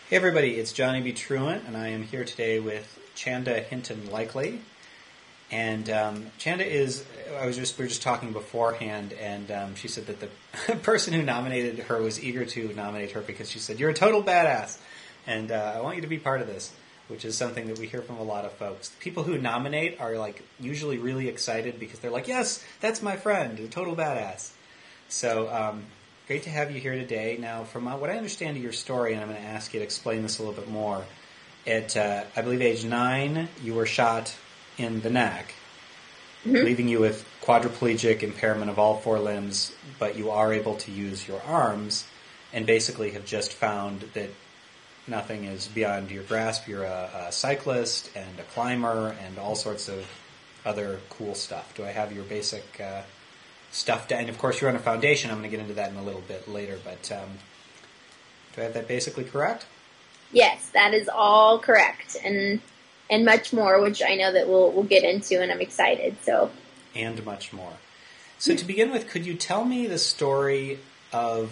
Hey everybody, it's Johnny B. Truant, and I am here today with Chanda Hinton Likely. And Chanda we were just talking beforehand, and she said that the person who nominated her was eager to nominate her because she said, "You're a total badass, and I want you to be part of this," which is something that we hear from a lot of folks. The people who nominate are usually really excited because they're like, "Yes, that's my friend, a total badass." So great to have you here today. Now, from what I understand of your story, and I'm going to ask you to explain this a little bit more, at, I believe, age 9, you were shot in the neck, leaving you with quadriplegic impairment of all 4 limbs, but you are able to use your arms, and basically have just found that nothing is beyond your grasp. You're a cyclist and a climber and all sorts of other cool stuff. Do I have your basic stuff down? And of course, you're on a foundation. I'm going to get into that in a little bit later, but do I have that basically correct? Yes, that is all correct, and much more, which I know that we'll get into, and I'm excited. And much more. So to begin with, could you tell me the story of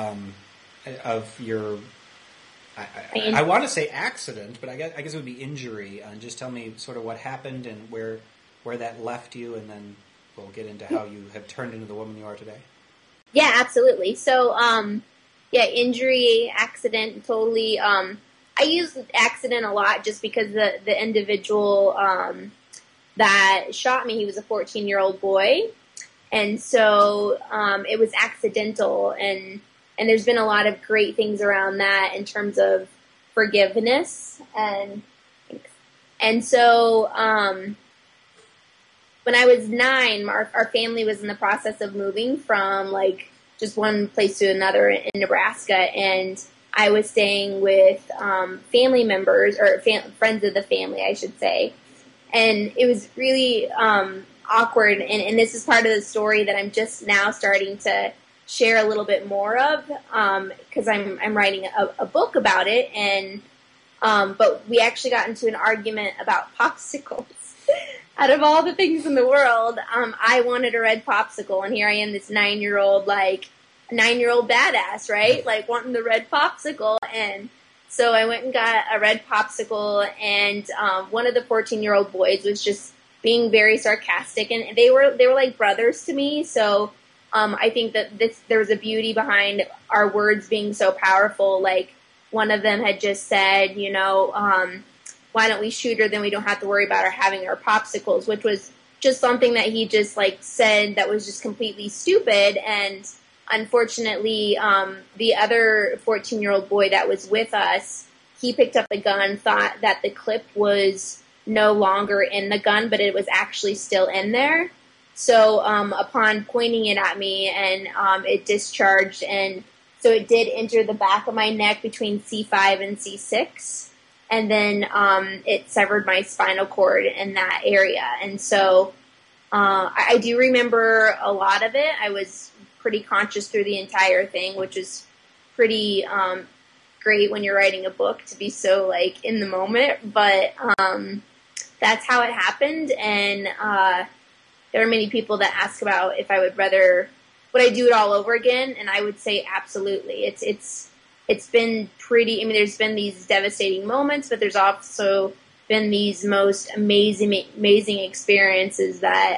your I want to say accident, but I guess it would be injury. And just tell me sort of what happened and where that left you, and then we'll get into how you have turned into the woman you are today. Yeah, absolutely. So, injury, accident, totally. I use accident a lot just because the individual that shot me, he was a 14-year-old boy. And so it was accidental. And there's been a lot of great things around that in terms of forgiveness. And so when I was 9, our family was in the process of moving from just one place to another in Nebraska, and I was staying with family members or friends of the family, I should say, and it was really awkward. And this is part of the story that I'm just now starting to share a little bit more of because I'm writing a book about it, and but we actually got into an argument about popsicles. Out of all the things in the world, I wanted a red popsicle, and here I am, this 9-year-old badass, right? Wanting the red popsicle. And so I went and got a red popsicle, and one of the 14-year-old boys was just being very sarcastic, and they were like brothers to me. So I think that there was a beauty behind our words being so powerful. One of them had just said, why don't we shoot her, then we don't have to worry about her having our popsicles, which was just something that he just said that was just completely stupid. And unfortunately, the other 14-year-old boy that was with us, he picked up the gun, thought that the clip was no longer in the gun, but it was actually still in there. So upon pointing it at me, and it discharged, and so it did enter the back of my neck between C5 and C6. And then it severed my spinal cord in that area. And so I do remember a lot of it. I was pretty conscious through the entire thing, which is pretty great when you're writing a book to be so in the moment. But that's how it happened. And there are many people that ask about if I would I do it all over again? And I would say absolutely. It's been pretty, there's been these devastating moments, but there's also been these most amazing experiences that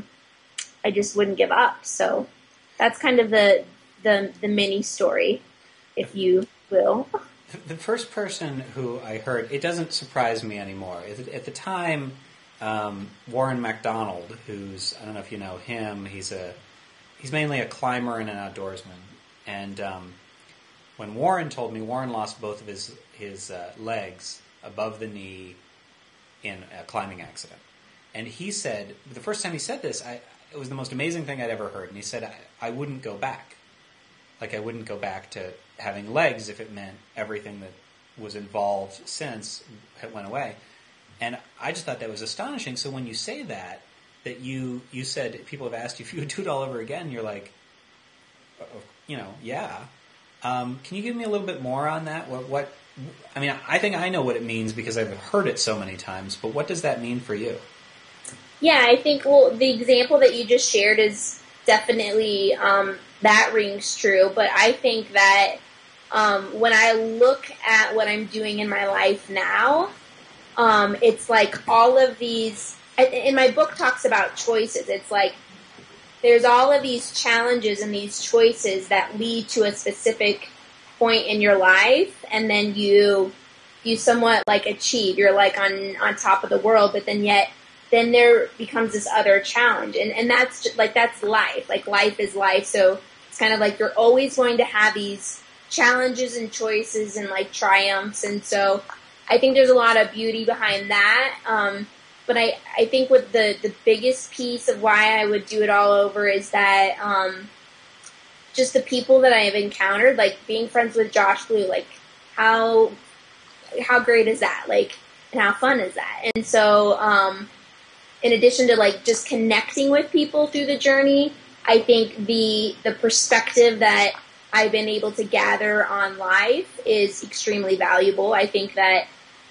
I just wouldn't give up. So that's kind of the mini story, if you will. The first person who I heard, it doesn't surprise me anymore. At the time, Warren MacDonald, who's, I don't know if you know him, he's mainly a climber and an outdoorsman. And when Warren told me, Warren lost both of his legs above the knee in a climbing accident. And he said, the first time he said this, it was the most amazing thing I'd ever heard. And he said, I wouldn't go back. I wouldn't go back to having legs if it meant everything that was involved since it went away. And I just thought that was astonishing. So when you say that you said, people have asked you if you would do it all over again, you're like, yeah. Can you give me a little bit more on that? I think I know what it means because I've heard it so many times, but what does that mean for you? Yeah, I think, the example that you just shared is definitely, that rings true, but I think that when I look at what I'm doing in my life now, it's like all of these, and my book talks about choices. It's like there's all of these challenges and these choices that lead to a specific point in your life, and then you somewhat like achieve. You're like on top of the world, but then there becomes this other challenge, and that's just, like that's life. Like life is life, so it's kind of like you're always going to have these challenges and choices and like triumphs, and so I think there's a lot of beauty behind that. But I think what the biggest piece of why I would do it all over is that just the people that I have encountered, like being friends with Josh Blue, like how great is that? Like, and how fun is that? And so in addition to like just connecting with people through the journey, I think the perspective that I've been able to gather on life is extremely valuable. I think that,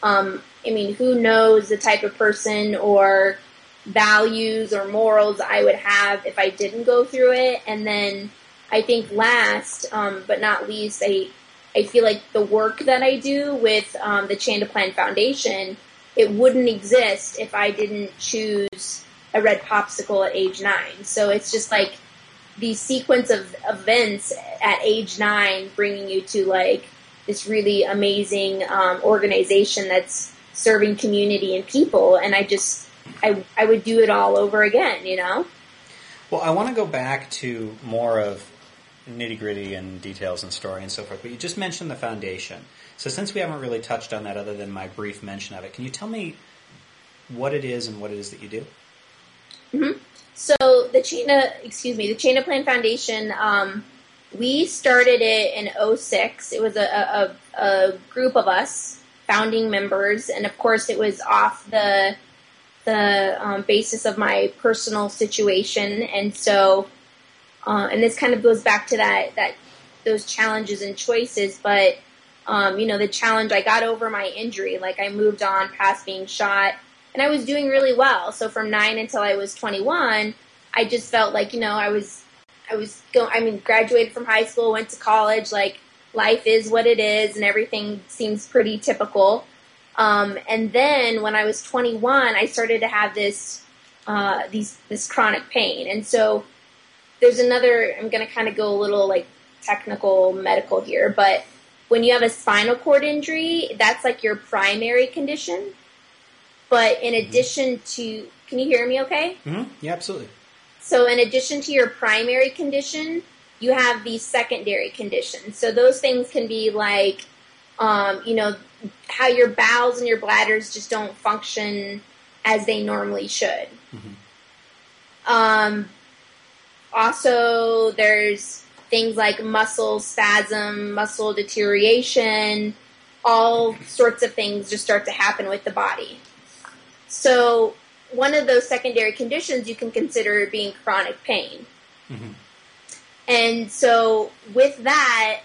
who knows the type of person or values or morals I would have if I didn't go through it. And then I think last, but not least, I feel like the work that I do with the Chanda Plan Foundation, it wouldn't exist if I didn't choose a red popsicle at age 9. So it's just like the sequence of events at age 9 bringing you to like this really amazing organization that's serving community and people. And I would do it all over again, you know? Well, I want to go back to more of nitty-gritty and details and story and so forth, but you just mentioned the foundation. So since we haven't really touched on that other than my brief mention of it, can you tell me what it is and what it is that you do? Mm-hmm. So the Chanda Plan Foundation, we started it in 2006. It was a group of us, founding members, and of course it was off the basis of my personal situation, and so and this kind of goes back to that those challenges and choices. But the challenge, I got over my injury, like I moved on past being shot, and I was doing really well. So from 9 until I was 21, I just felt like graduated from high school, went to college, like life is what it is, and everything seems pretty typical. And then when I was 21, I started to have this chronic pain. And so there's another, I'm going to kind of go a little like technical medical here, but when you have a spinal cord injury, that's like your primary condition. But in addition to, can you hear me okay? Mm-hmm. Yeah, absolutely. So in addition to your primary condition, you have these secondary conditions. So those things can be like, how your bowels and your bladders just don't function as they normally should. Mm-hmm. Also, there's things like muscle spasm, muscle deterioration, all sorts of things just start to happen with the body. So one of those secondary conditions you can consider being chronic pain. Mm-hmm. And so with that,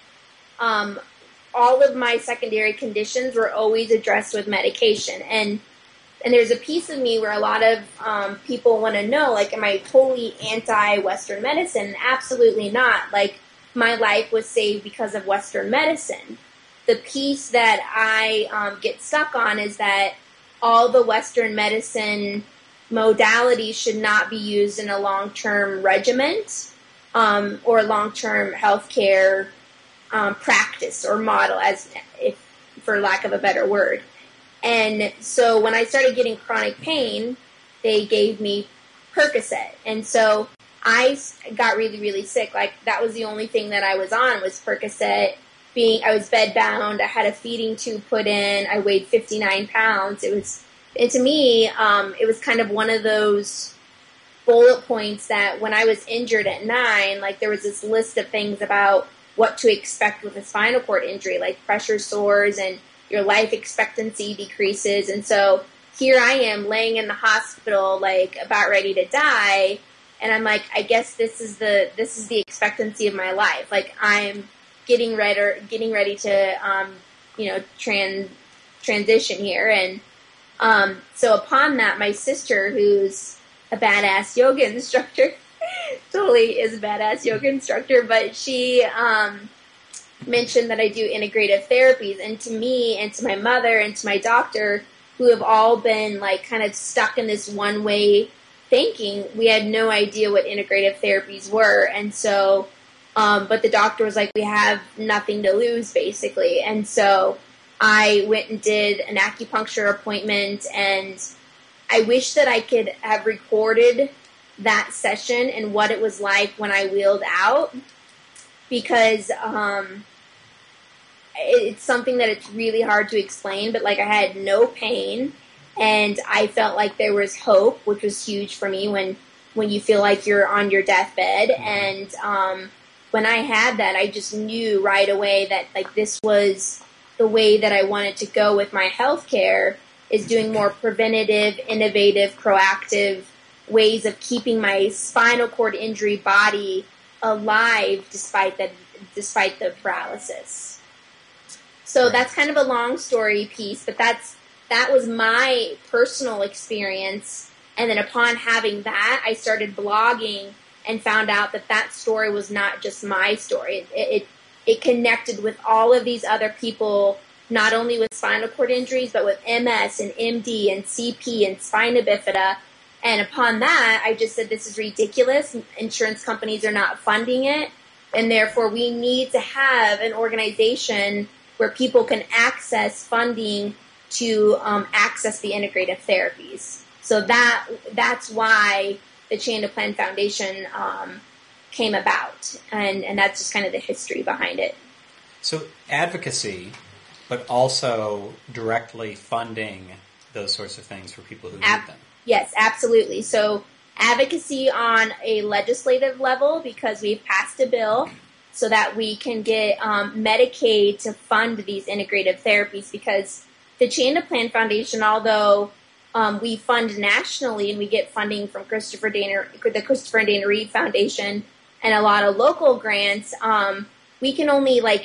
all of my secondary conditions were always addressed with medication. And there's a piece of me where a lot of people want to know, like, am I totally anti-Western medicine? Absolutely not. Like, my life was saved because of Western medicine. The piece that I get stuck on is that all the Western medicine modalities should not be used in a long-term regimen or long-term healthcare practice or model, for lack of a better word. And so when I started getting chronic pain, they gave me Percocet. And so I got really, really sick. Like, that was the only thing that I was on was Percocet. I was bedbound. I had a feeding tube put in. I weighed 59 pounds. And to me, it was kind of one of those bullet points that when I was injured at 9, like, there was this list of things about what to expect with a spinal cord injury, like pressure sores and your life expectancy decreases. And so here I am laying in the hospital, like about ready to die. And I'm like, I guess this is the expectancy of my life. Like, I'm getting ready to, transition here. And, so upon that, my sister, who's a badass yoga instructor, totally is a badass yoga instructor, but she mention that I do integrative therapies, and to me and to my mother and to my doctor, who have all been like kind of stuck in this one way thinking, we had no idea what integrative therapies were. And so, but the doctor was like, we have nothing to lose basically. And so I went and did an acupuncture appointment, and I wish that I could have recorded that session and what it was like when I wheeled out, because it's something that it's really hard to explain, but like I had no pain and I felt like there was hope, which was huge for me when you feel like you're on your deathbed. And when I had that, I just knew right away that like this was the way that I wanted to go with my healthcare, is doing more preventative, innovative, proactive ways of keeping my spinal cord injury body alive despite the paralysis. So that's kind of a long story piece, but that was my personal experience. And then upon having that, I started blogging and found out that story was not just my story. It connected with all of these other people, not only with spinal cord injuries, but with MS and MD and CP and spina bifida. And upon that, I just said, this is ridiculous. Insurance companies are not funding it. And therefore, we need to have an organization where people can access funding to access the integrative therapies. So that's why the Chanda Plan Foundation came about. And that's just kind of the history behind it. So advocacy, but also directly funding those sorts of things for people who need them. Yes, absolutely. So advocacy on a legislative level, because we've passed a bill so that we can get Medicaid to fund these integrative therapies, because the Chanda Plan Foundation, although we fund nationally and we get funding from the Christopher and Dana Reeve Foundation and a lot of local grants, we can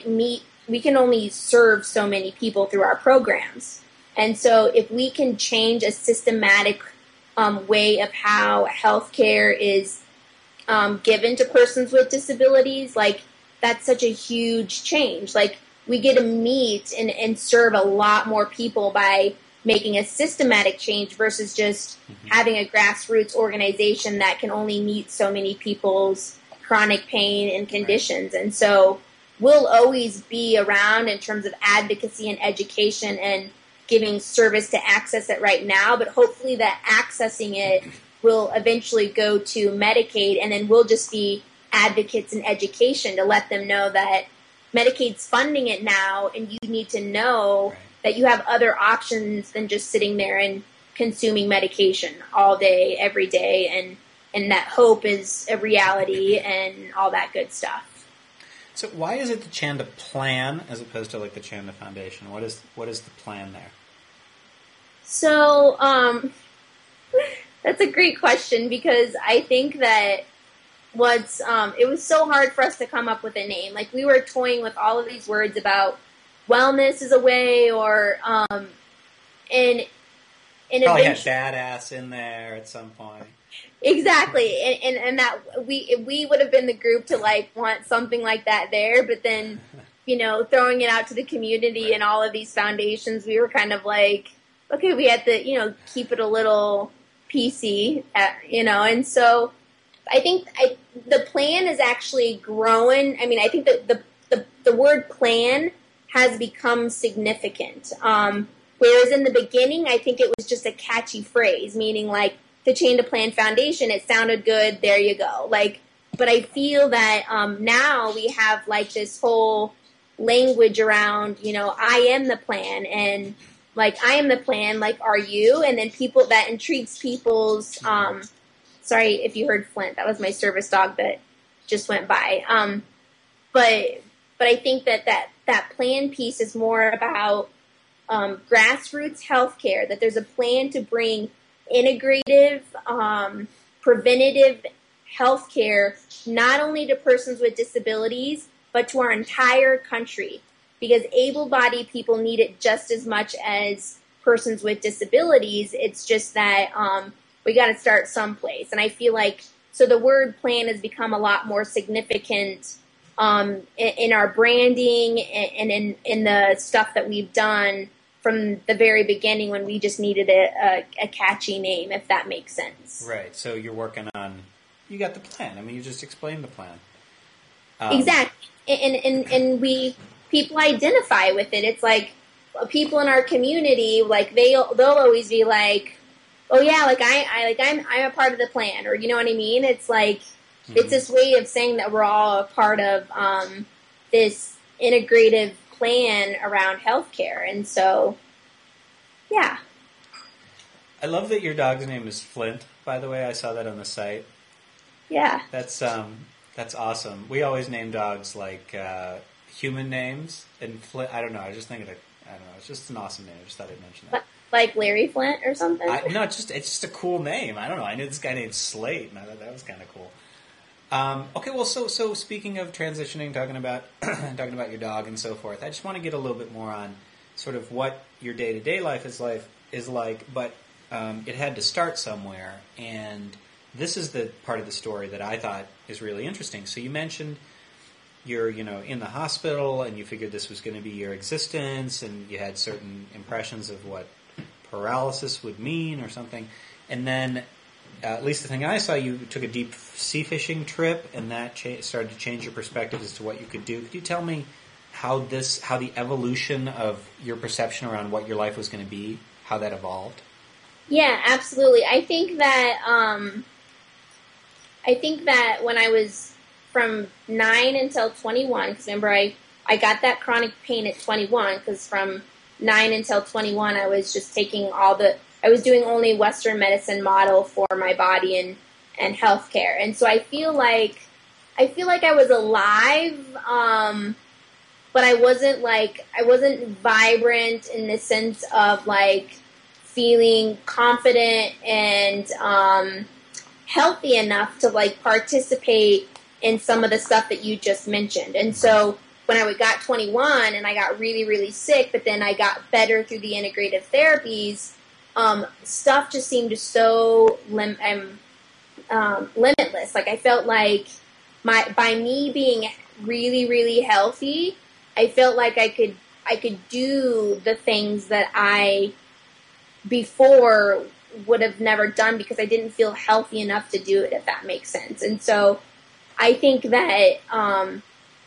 only serve so many people through our programs. And so if we can change a systematic way of how healthcare is given to persons with disabilities, like that's such a huge change. Like we get to meet and serve a lot more people by making a systematic change versus just having a grassroots organization that can only meet so many people's chronic pain and conditions. And so we'll always be around in terms of advocacy and education and giving service to access it right now, but hopefully that accessing it will eventually go to Medicaid, and then we'll just be advocates in education to let them know that Medicaid's funding it now, and you need to know that you have other options than just sitting there and consuming medication all day, every day, and that hope is a reality and all that good stuff. So why is it the Chanda Plan as opposed to like the Chanda Foundation? What is the plan there? So that's a great question, because I think that it was so hard for us to come up with a name. Like we were toying with all of these words about wellness is a way, or and probably had badass in there at some point. Exactly, and that we would have been the group to like want something like that there, but then throwing it out to the community and all of these foundations, we were kind of like, okay, we had to keep it a little PC, and so I think the plan is actually growing. I mean, I think that the word plan has become significant. Whereas in the beginning, I think it was just a catchy phrase, meaning like the Chanda Plan Foundation, it sounded good, there you go. But I feel that now we have like this whole language around, I am the plan, and like I am the plan, like are you? And then that intrigues people's. Sorry if you heard Flint, that was my service dog that just went by. But I think that plan piece is more about grassroots healthcare, that there's a plan to bring integrative, preventative healthcare not only to persons with disabilities, but to our entire country, because able-bodied people need it just as much as persons with disabilities. It's just that we got to start someplace. And I feel like, so the word plan has become a lot more significant in our branding and in the stuff that we've done from the very beginning when we just needed a catchy name, if that makes sense. Right. So you're working on, you got the plan. I mean, you just explained the plan. Exactly. And people identify with it. It's like people in our community, like they'll always be like, oh yeah, like I'm a part of the plan, or you know what I mean? It's like, it's this way of saying that we're all a part of this integrative plan around healthcare. And so, yeah. I love that your dog's name is Flint, by the way. I saw that on the site. Yeah. That's awesome. We always name dogs like human names, and Flint, I don't know, I just think it's just an awesome name. I just thought I'd mention that. Like Larry Flint or something? No, it's just a cool name. I don't know. I knew this guy named Slate, and I thought that was kind of cool. Okay, well, so speaking of transitioning, talking about your dog and so forth, I just want to get a little bit more on sort of what your day-to-day life is like, but it had to start somewhere, and this is the part of the story that I thought is really interesting. So you mentioned you're, in the hospital, and you figured this was going to be your existence, and you had certain impressions of what paralysis would mean or something, and then at least the thing I saw, you took a deep sea fishing trip, and that started to change your perspective as to what you could do. Could you tell me how the evolution of your perception around what your life was going to be, how that evolved? Yeah, absolutely. I think that when I was from 9 until 21, because remember I got that chronic pain at 21, because from 9 until 21 I was just taking I was doing only Western medicine model for my body and healthcare. And so I feel like I was alive, but I wasn't vibrant in the sense of like feeling confident and healthy enough to like participate in some of the stuff that you just mentioned. And so when I got 21 and I got really, really sick, but then I got better through the integrative therapies, stuff just seemed so limitless. Like I felt like by me being really, really healthy, I felt like I could do the things that I before would have never done because I didn't feel healthy enough to do it, if that makes sense. And so I think that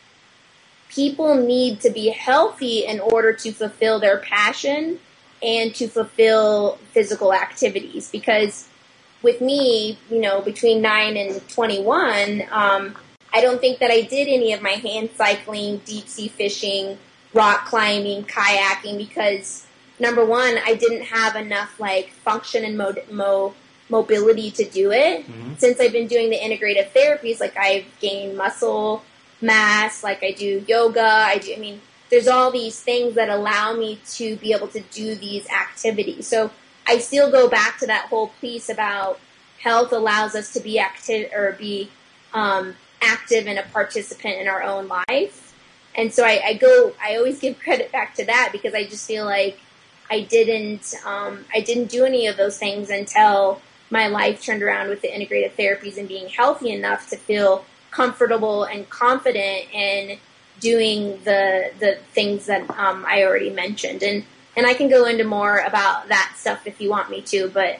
people need to be healthy in order to fulfill their passion and to fulfill physical activities. Because with me, between 9 and 21, I don't think that I did any of my hand cycling, deep sea fishing, rock climbing, kayaking, because number one, I didn't have enough like function and mobility to do it. Mm-hmm. Since I've been doing the integrative therapies, like I've gained muscle mass, like I do yoga, there's all these things that allow me to be able to do these activities. So I still go back to that whole piece about health allows us to be active or be active and a participant in our own life. And so I always give credit back to that because I just feel like I didn't do any of those things until my life turned around with the integrative therapies and being healthy enough to feel comfortable and confident in doing the things that I already mentioned. And I can go into more about that stuff if you want me to, but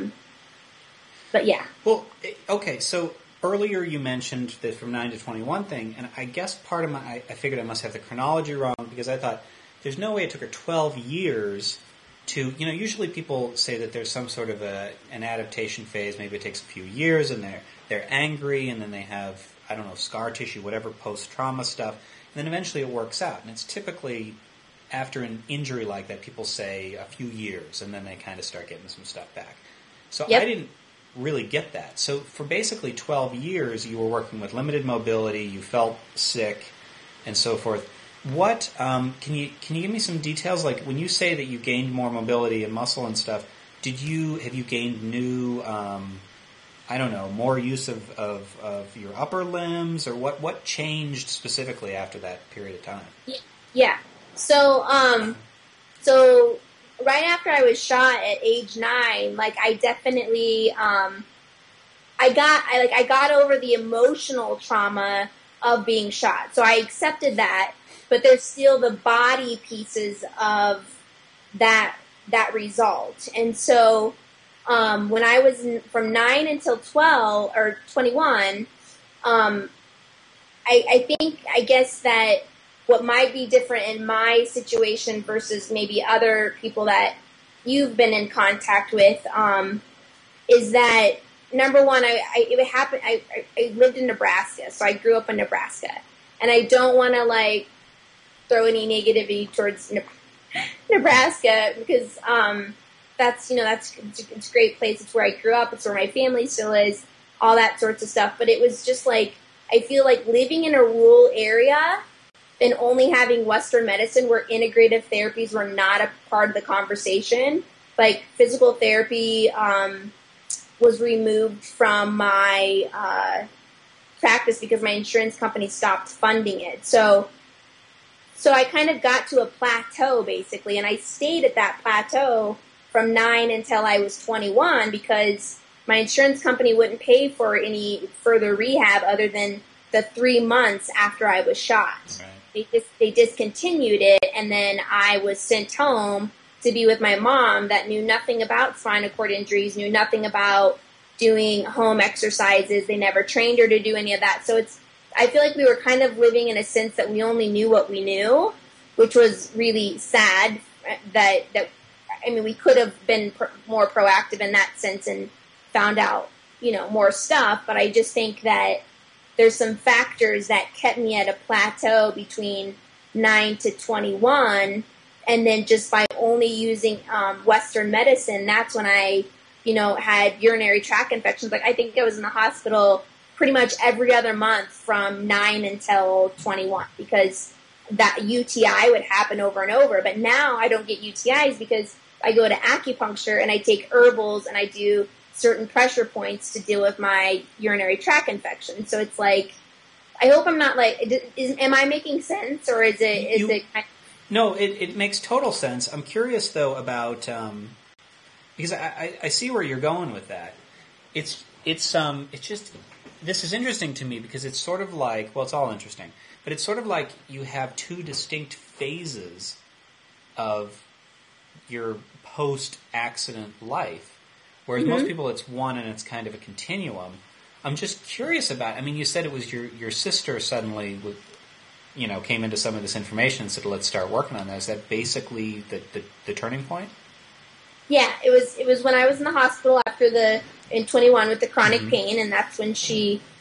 yeah. Well, okay, so earlier you mentioned the from 9 to 21 thing, and I guess part of I figured I must have the chronology wrong because I thought there's no way it took her 12 years to, usually people say that there's some sort of an adaptation phase, maybe it takes a few years and they're angry and then they have, I don't know, scar tissue, whatever post-trauma stuff, and then eventually it works out. And it's typically after an injury like that, people say a few years and then they kind of start getting some stuff back. So yep. I didn't really get that. So for basically 12 years, you were working with limited mobility, you felt sick, and so forth. What can you give me some details? Like when you say that you gained more mobility and muscle and stuff, have you gained new more use of your upper limbs, or what changed specifically after that period of time? Yeah. So right after I was shot at age 9, like I definitely I got over the emotional trauma of being shot. So I accepted that, but there's still the body pieces of that result. And so when I was from 9 until 12 or 21, I guess that what might be different in my situation versus maybe other people that you've been in contact with is that, number one, it happened. I lived in Nebraska, so I grew up in Nebraska, and I don't want to like throw any negativity towards Nebraska because it's a great place. It's where I grew up. It's where my family still is. All that sorts of stuff. But it was just like I feel like living in a rural area and only having Western medicine where integrative therapies were not a part of the conversation. Like physical therapy was removed from my practice because my insurance company stopped funding it. So I kind of got to a plateau basically, and I stayed at that plateau from 9 until I was 21 because my insurance company wouldn't pay for any further rehab other than the 3 months after I was shot. Right. They discontinued it, and then I was sent home to be with my mom that knew nothing about spinal cord injuries, knew nothing about doing home exercises. They never trained her to do any of that. So I feel like we were kind of living in a sense that we only knew what we knew, which was really sad we could have been more proactive in that sense and found out, more stuff. But I just think that there's some factors that kept me at a plateau between 9 to 21. And then just by only using Western medicine, that's when I, had urinary tract infections. Like I think I was in the hospital pretty much every other month from 9 until 21 because that UTI would happen over and over. But now I don't get UTIs because I go to acupuncture and I take herbals and I do certain pressure points to deal with my urinary tract infection. So it's like, I hope I'm not like, am I making sense or is it? No, it makes total sense. I'm curious though about, because I see where you're going with that. It's just, this is interesting to me because it's sort of like, well, it's all interesting, but it's sort of like you have two distinct phases of your post-accident life, whereas most people it's one and it's kind of a continuum. I'm just curious about, you said it was your sister suddenly came into some of this information and said, let's start working on that. Is that basically the turning point? Yeah, it was when I was in the hospital in 21 with the chronic pain, and that's when so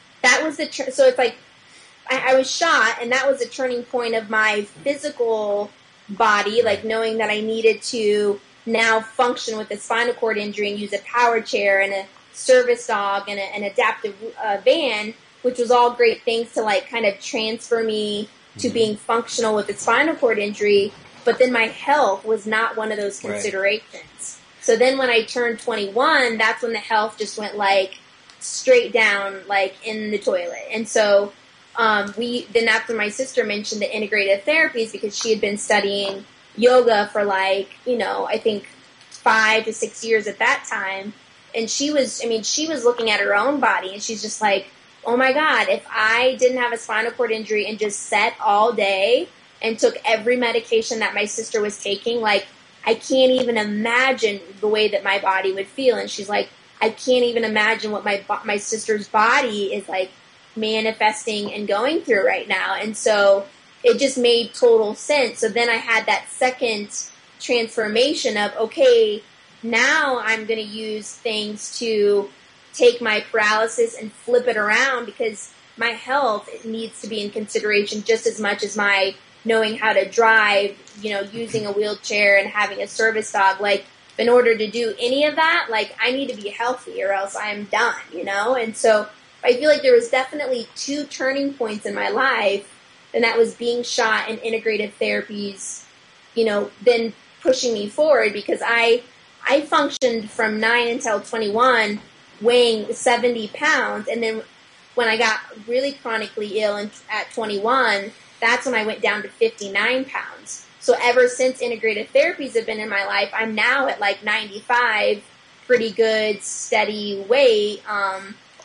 it's like I was shot, and that was a turning point of my physical body, like knowing that I needed to now function with a spinal cord injury and use a power chair and a service dog and an adaptive van, which was all great things to like kind of transfer me to being functional with a spinal cord injury. But then my health was not one of those considerations. Right. So then when I turned 21, that's when the health just went like straight down, like in the toilet. And so then that's when my sister mentioned the integrative therapies because she had been studying yoga for like, I think 5 to 6 years at that time. And she was looking at her own body and she's just like, oh my God, if I didn't have a spinal cord injury and just sat all day and took every medication that my sister was taking, like, I can't even imagine the way that my body would feel. And she's like, I can't even imagine what my sister's body is like manifesting and going through right now. And so it just made total sense. So then I had that second transformation of, okay, now I'm going to use things to take my paralysis and flip it around because my health needs to be in consideration just as much as my knowing how to drive, using a wheelchair and having a service dog. Like, in order to do any of that, like, I need to be healthy or else I'm done, And so I feel like there was definitely 2 turning points in my life, and that was being shot and integrative therapies, then pushing me forward because I functioned from 9 until 21 weighing 70 pounds. And then when I got really chronically ill at 21, that's when I went down to 59 pounds. So ever since integrative therapies have been in my life, I'm now at like 95, pretty good, steady weight.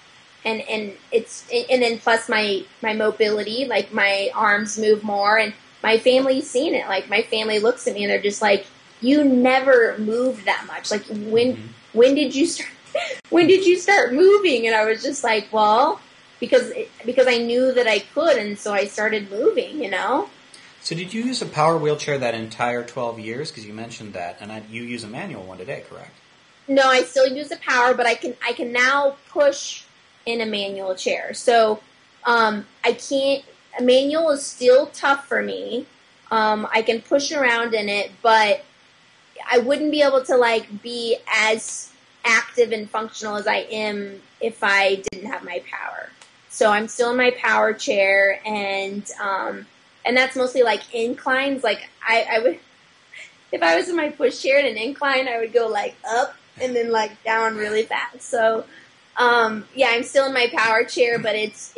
and then plus my mobility, like my arms move more, and my family's seen it. Like my family looks at me and they're just like, you never moved that much. Like when did you start? When did you start moving? And I was just like, well, because I knew that I could, and so I started moving. So did you use a power wheelchair that entire 12 years? Because you mentioned that, and you use a manual one today, correct? No, I still use a power, but I can now push in a manual chair. So I can't. A manual is still tough for me. I can push around in it, but I wouldn't be able to be as active and functional as I am if I didn't have my power. So I'm still in my power chair, and that's mostly inclines. I would, if I was in my push chair in an incline, I would go up and then down really fast. So yeah, I'm still in my power chair, but it's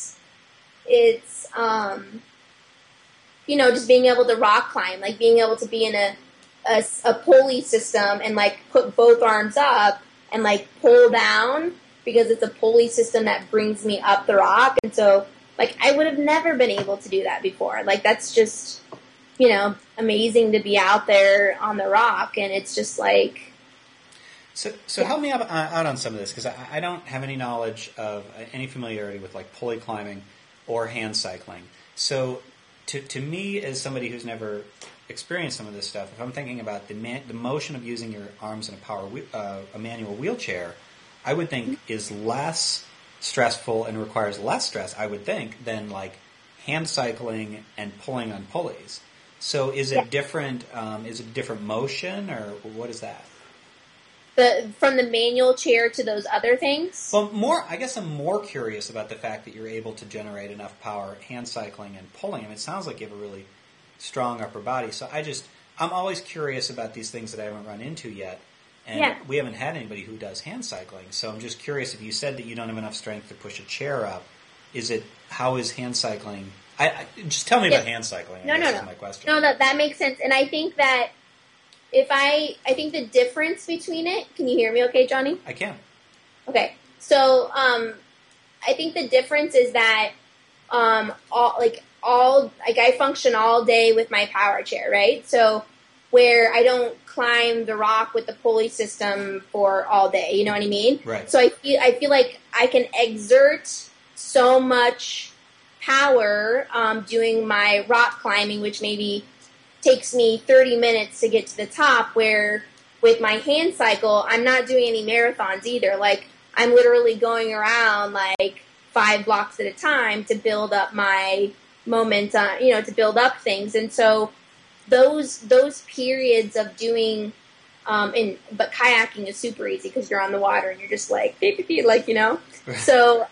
just being able to rock climb, being able to be in a pulley system and put both arms up and pull down, because it's a pulley system that brings me up the rock. And so I would have never been able to do that before. That's just, amazing to be out there on the rock. And it's just So help me out on some of this, because I don't have any knowledge of any familiarity with pulley climbing or hand cycling. So to me, as somebody who's never experienced some of this stuff, if I'm thinking about the motion of using your arms in a manual wheelchair, I would think is less stressful and requires less stress, I would think, than hand cycling and pulling on pulleys. So is it different? Is it a different motion, or what is that? From the manual chair to those other things? Well, I guess I'm more curious about the fact that you're able to generate enough power hand cycling and pulling. I mean, it sounds like you have a really strong upper body. So I'm always curious about these things that I haven't run into yet. And we haven't had anybody who does hand cycling. So I'm just curious, if you said that you don't have enough strength to push a chair up, how is hand cycling? Just tell me about hand cycling. No. Is my question. No, that makes sense. And I think that I think the difference between it, can you hear me okay, Johnny? I can. Okay. So, I think the difference is that, I function all day with my power chair, right? So, where I don't climb the rock with the pulley system for all day, you know what I mean? Right. So I feel like I can exert so much power, doing my rock climbing, which maybe takes me 30 minutes to get to the top, where with my hand cycle, I'm not doing any marathons either. I'm literally going around 5 blocks at a time to build up my momentum, to build up things. And so those periods of doing, but kayaking is super easy because you're on the water and you're just beep, beep, beep, So,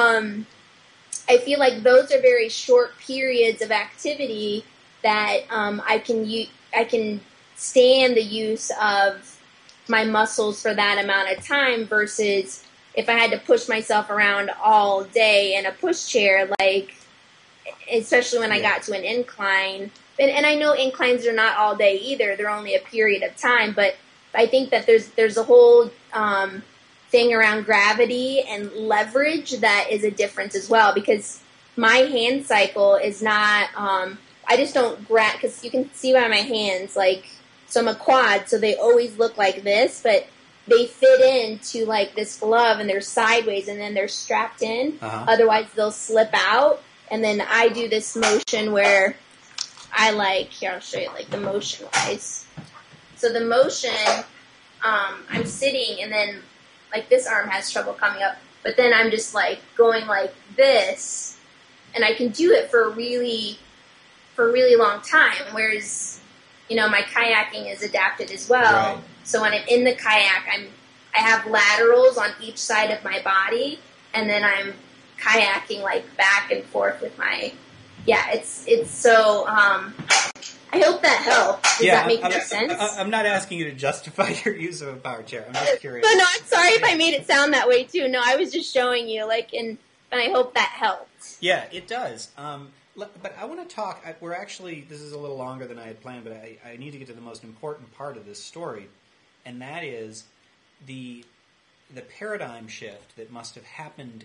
I feel like those are very short periods of activity that I can stand the use of my muscles for that amount of time, versus if I had to push myself around all day in a push chair, especially when I got to an incline. And I know inclines are not all day either; they're only a period of time. But I think that there's a whole thing around gravity and leverage that is a difference as well, because my hand cycle is not. I just don't grab, because you can see by my hands, so I'm a quad, so they always look like this, but they fit into this glove and they're sideways and then they're strapped in. Uh-huh. Otherwise they'll slip out. And then I do this motion where I here, I'll show you the motion wise. So the motion, I'm sitting and then this arm has trouble coming up, but then I'm just going like this, and I can do it for a really long time, whereas, my kayaking is adapted as well. Right. So when I'm in the kayak, I have laterals on each side of my body, and then I'm kayaking back and forth with my, it's so, I hope that helps. Does that make more sense? I'm not asking you to justify your use of a power chair. I'm just curious. But no, I'm sorry if I made it sound that way too. No, I was just showing you, and I hope that helped. Yeah, it does. But I want to talk. This is a little longer than I had planned, but I need to get to the most important part of this story, and that is the paradigm shift that must have happened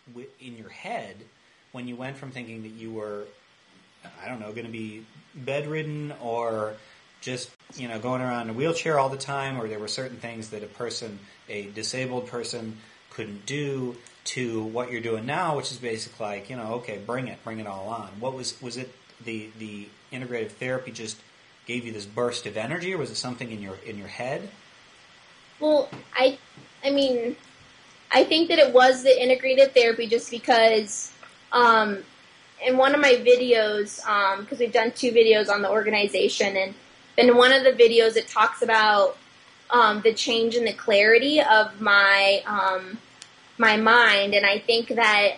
in your head when you went from thinking that you were, I don't know, going to be bedridden or just, going around in a wheelchair all the time, or there were certain things that a disabled person couldn't do, to what you're doing now, which is basically like, okay, bring it all on. What was it the integrative therapy just gave you this burst of energy, or was it something in your head? Well, I mean, I think that it was the integrative therapy just because in one of my videos, because we've done 2 videos on the organization, and in one of the videos it talks about the change in the clarity of my my mind, and I think that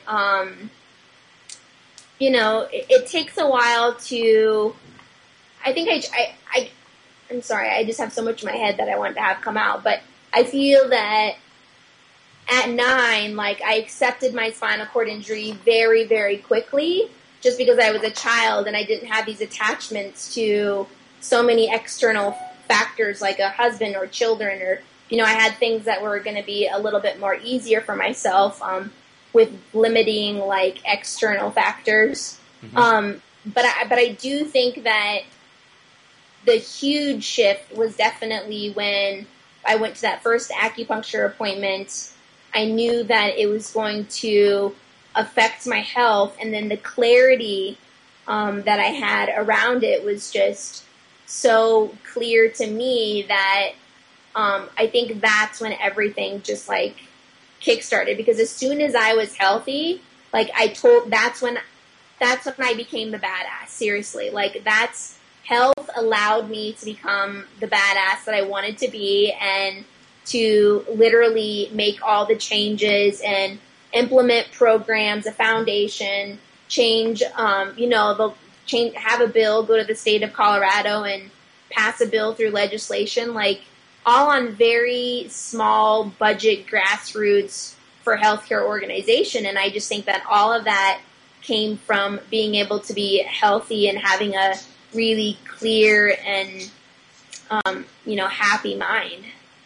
it takes a while to. I think I'm sorry, I just have so much in my head that I want to have come out, but I feel that at 9, like, I accepted my spinal cord injury very, very quickly, just because I was a child and I didn't have these attachments to so many external factors like a husband or children, or, I had things that were going to be a little bit more easier for myself with limiting, like, external factors. Mm-hmm. But I do think that the huge shift was definitely when I went to that first acupuncture appointment. I knew that it was going to affect my health, and then the clarity that I had around it was just so clear to me that I think that's when everything just, like, kickstarted. Because as soon as I was healthy, like, that's when I became the badass. Seriously, like, health allowed me to become the badass that I wanted to be, and to literally make all the changes and implement programs, a foundation, change, have a bill, go to the state of Colorado and pass a bill through legislation, like, all on very small budget grassroots for healthcare organization. And I just think that all of that came from being able to be healthy and having a really clear and, happy mind.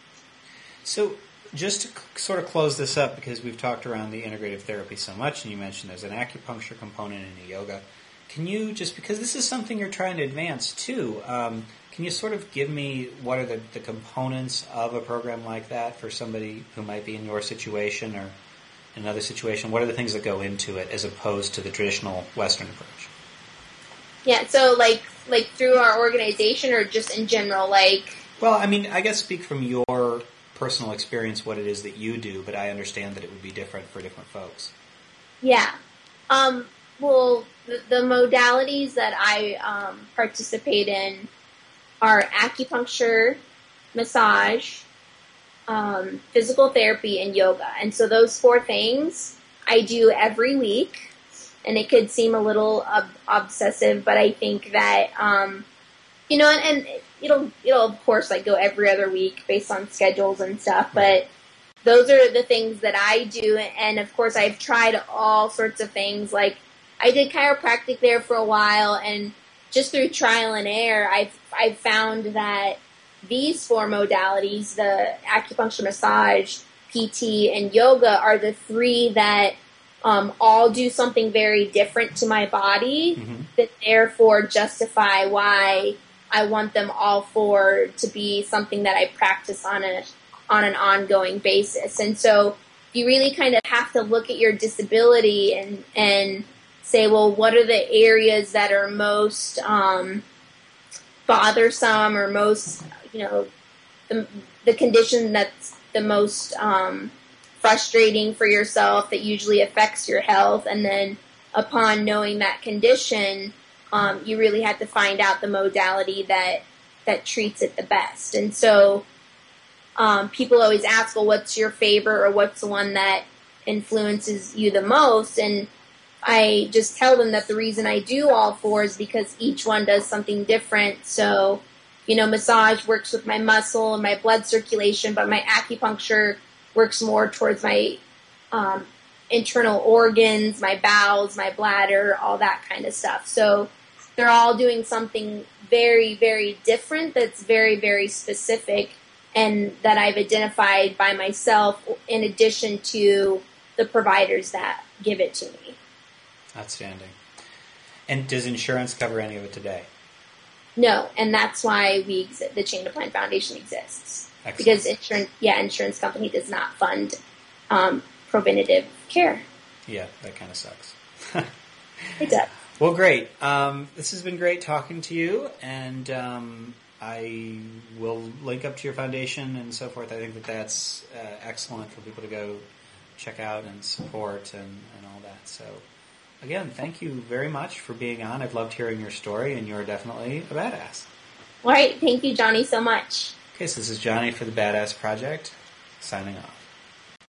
So just to sort of close this up, because we've talked around the integrative therapy so much, and you mentioned there's an acupuncture component in the yoga, can you, just because this is something you're trying to advance too, can you sort of give me what are the components of a program like that for somebody who might be in your situation or in another situation? What are the things that go into it as opposed to the traditional Western approach? Yeah, so like through our organization, or just in general, like... Well, I mean, I guess speak from your personal experience what it is that you do, but I understand that it would be different for different folks. Yeah. Well, the modalities that I participate in are acupuncture, massage, physical therapy, and yoga. And so those 4 things I do every week. And it could seem a little obsessive, but I think that, and it'll of course, like, go every other week based on schedules and stuff. But those are the things that I do. And of course, I've tried all sorts of things. Like, I did chiropractic there for a while, and just through trial and error, I've found that these 4 modalities, the acupuncture, massage, PT, and yoga, are the 3 that all do something very different to my body, mm-hmm. that therefore justify why I want them all 4 to be something that I practice on an ongoing basis. And so you really kind of have to look at your disability and say, well, what are the areas that are most bothersome, or most, the condition that's the most frustrating for yourself, that usually affects your health. And then upon knowing that condition, you really have to find out the modality that treats it the best. And so people always ask, well, what's your favorite, or what's the one that influences you the most? And I just tell them that the reason I do all 4 is because each one does something different. So, massage works with my muscle and my blood circulation, but my acupuncture works more towards my internal organs, my bowels, my bladder, all that kind of stuff. So they're all doing something very, very different that's very, very specific, and that I've identified by myself, in addition to the providers that give it to me. Outstanding. And does insurance cover any of it today? No, and that's why the Chain to Plan Foundation exists. Excellent. Because insurance company does not fund preventative care. Yeah, that kind of sucks. It does. Well, great. This has been great talking to you, and I will link up to your foundation and so forth. I think that's excellent for people to go check out and support and all that. So, again, thank you very much for being on. I've loved hearing your story, and you're definitely a badass. All right. Thank you, Johnny, so much. Okay, so this is Johnny for the Badass Project, signing off.